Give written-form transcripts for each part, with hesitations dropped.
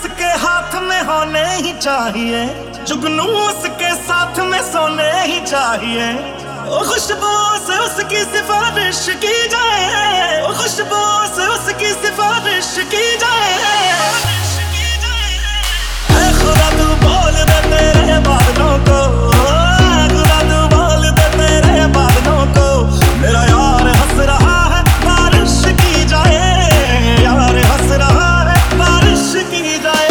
उसके हाथ में होने ही चाहिए, जुगनू उसके साथ में सोने ही चाहिए। ओ खुशबू से उसकी सिफारिश की जाए, ओ खुशबू से उसकी सिफारिश की जाए। ऐ खुदा तू बोल दे तेरे बादलों को, खुदा तू बोल दे तेरे बादलों को, मेरा यार हंस रहा है बारिश की जाए, यार हंस रहा है बारिश की जाए।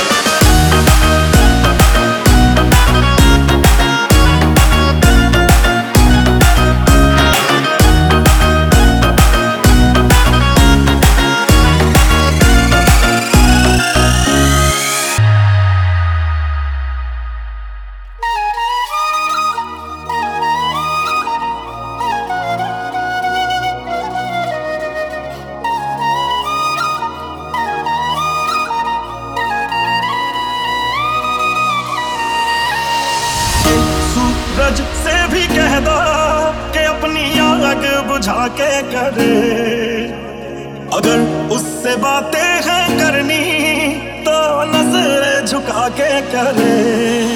सूरज से भी कह दो कि अपनी आग बुझा के करे, अगर उससे बातें हैं करनी तो नजर झुका के करे।